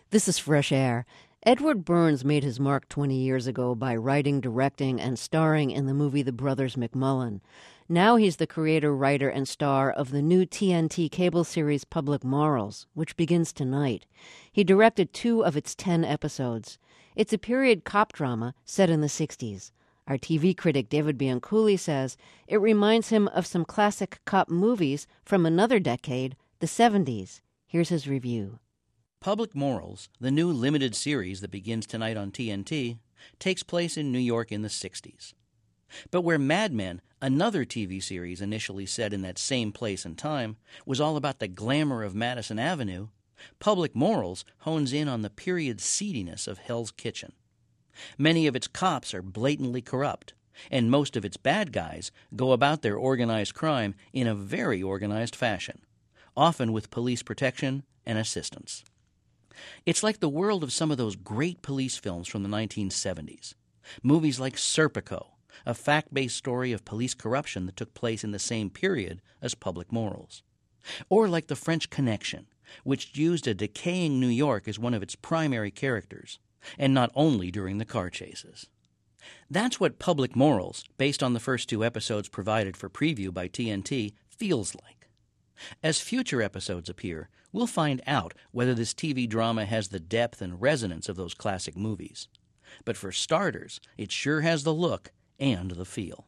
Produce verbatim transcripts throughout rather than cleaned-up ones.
This is Fresh Air. Edward Burns made his mark twenty years ago by writing, directing, and starring in the movie The Brothers McMullen. Now he's the creator, writer, and star of the new T N T cable series Public Morals, which begins tonight. He directed two of its ten episodes. It's a period cop drama set in the sixties. Our T V critic David Bianculli says it reminds him of some classic cop movies from another decade, the seventies. Here's his review. Public Morals, the new limited series that begins tonight on T N T, takes place in New York in the sixties. But where Mad Men, another T V series initially set in that same place and time, was all about the glamour of Madison Avenue, Public Morals hones in on the period seediness of Hell's Kitchen. Many of its cops are blatantly corrupt, and most of its bad guys go about their organized crime in a very organized fashion, often with police protection and assistance. It's like the world of some of those great police films from the nineteen seventies. Movies like Serpico, a fact-based story of police corruption that took place in the same period as Public Morals. Or like The French Connection, which used a decaying New York as one of its primary characters, and not only during the car chases. That's what Public Morals, based on the first two episodes provided for preview by T N T, feels like. As future episodes appear, we'll find out whether this T V drama has the depth and resonance of those classic movies. But for starters, it sure has the look and the feel.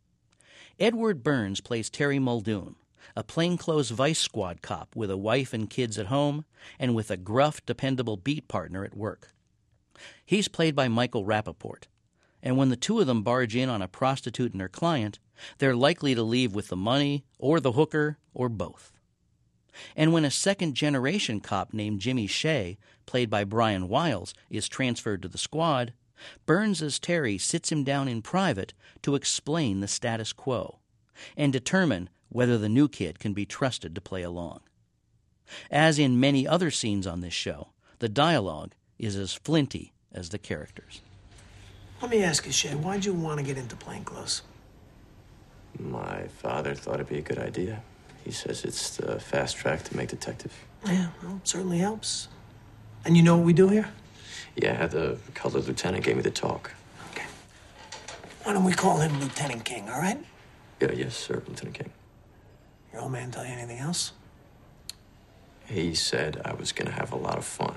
Edward Burns plays Terry Muldoon, a plainclothes vice squad cop with a wife and kids at home and with a gruff, dependable beat partner at work. He's played by Michael Rappaport, and when the two of them barge in on a prostitute and her client, they're likely to leave with the money or the hooker or both. And when a second-generation cop named Jimmy Shea, played by Brian Wiles, is transferred to the squad, Burns as Terry sits him down in private to explain the status quo and determine whether the new kid can be trusted to play along. As in many other scenes on this show, the dialogue is as flinty as the characters. Let me ask you, Shea, why'd you want to get into plainclothes? My father thought it'd be a good idea. He says it's the fast track to make detective. Yeah, well, it certainly helps. And you know what we do here? Yeah, the colored lieutenant gave me the talk. Okay. Why don't we call him Lieutenant King, all right? Yeah, yes, sir, Lieutenant King. Your old man tell you anything else? He said I was gonna have a lot of fun.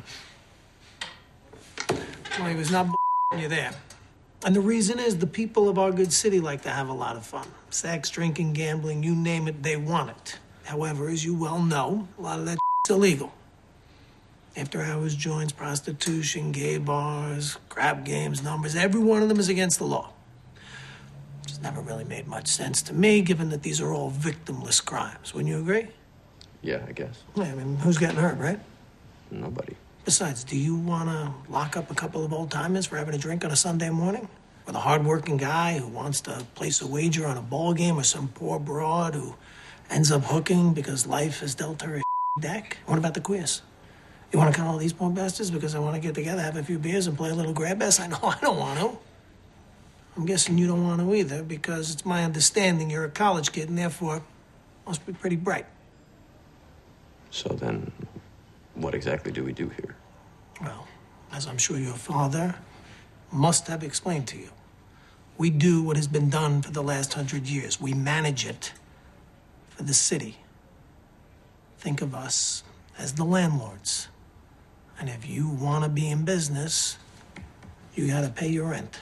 Well, he was not you there. And the reason is the people of our good city like to have a lot of fun. Sex, drinking, gambling, you name it, they want it. However, as you well know, a lot of that is illegal. After hours joints, prostitution, gay bars, crap games, numbers, every one of them is against the law. Which has never really made much sense to me, given that these are all victimless crimes. Wouldn't you agree? Yeah, I guess. Yeah, I mean, who's getting hurt, right? Nobody. Besides, do you want to lock up a couple of old-timers for having a drink on a Sunday morning? With a hard-working guy who wants to place a wager on a ball game or some poor broad who ends up hooking because life has dealt her a deck? What about the quiz? You want to call all these poor bastards because I want to get together, have a few beers, and play a little grab ass? I know I don't want to. I'm guessing you don't want to either because it's my understanding you're a college kid and therefore must be pretty bright. So then, what exactly do we do here? Well, as I'm sure your father must have explained to you, we do what has been done for the last hundred years. We manage it for the city. Think of us as the landlords. And if you want to be in business, you got to pay your rent.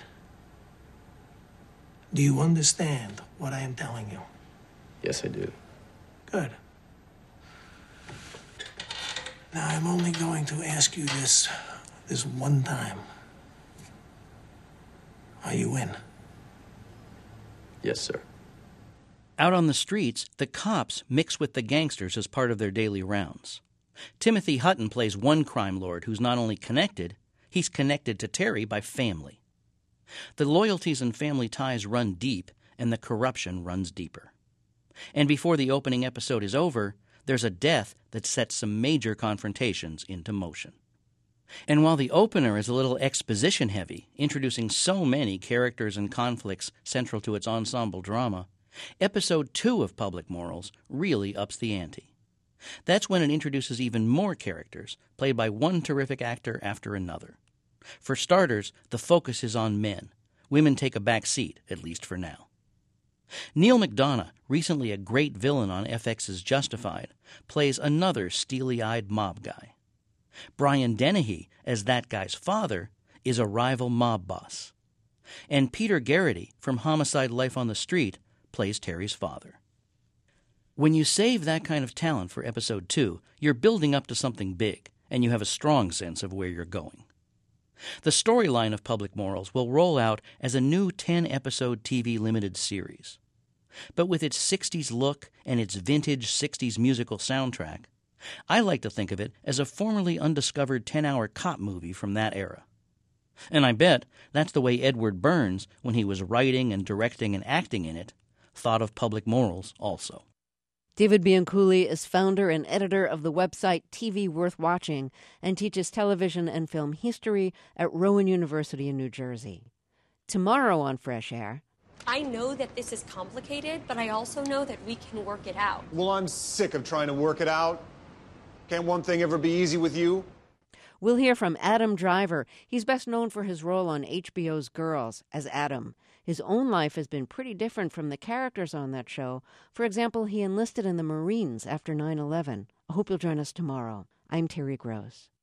Do you understand what I am telling you? Yes, I do. Good. Now, I'm only going to ask you this, this one time. Are you in? Yes, sir. Out on the streets, the cops mix with the gangsters as part of their daily rounds. Timothy Hutton plays one crime lord who's not only connected, he's connected to Terry by family. The loyalties and family ties run deep, and the corruption runs deeper. And before the opening episode is over, there's a death that sets some major confrontations into motion. And while the opener is a little exposition-heavy, introducing so many characters and conflicts central to its ensemble drama, Episode two of Public Morals really ups the ante. That's when it introduces even more characters, played by one terrific actor after another. For starters, the focus is on men. Women take a back seat, at least for now. Neil McDonough, recently a great villain on F X's Justified, plays another steely-eyed mob guy. Brian Dennehy, as that guy's father, is a rival mob boss. And Peter Garrity, from Homicide: Life on the Street, plays Terry's father. When you save that kind of talent for Episode two, you're building up to something big, and you have a strong sense of where you're going. The storyline of Public Morals will roll out as a new ten-episode T V limited series. But with its sixties look and its vintage sixties musical soundtrack, I like to think of it as a formerly undiscovered ten-hour cop movie from that era. And I bet that's the way Edward Burns, when he was writing and directing and acting in it, thought of Public Morals also. David Bianculli is founder and editor of the website T V Worth Watching and teaches television and film history at Rowan University in New Jersey. Tomorrow on Fresh Air... I know that this is complicated, but I also know that we can work it out. Well, I'm sick of trying to work it out. Can't one thing ever be easy with you? We'll hear from Adam Driver. He's best known for his role on H B O's Girls as Adam. His own life has been pretty different from the characters on that show. For example, he enlisted in the Marines after nine eleven. I hope you'll join us tomorrow. I'm Terry Gross.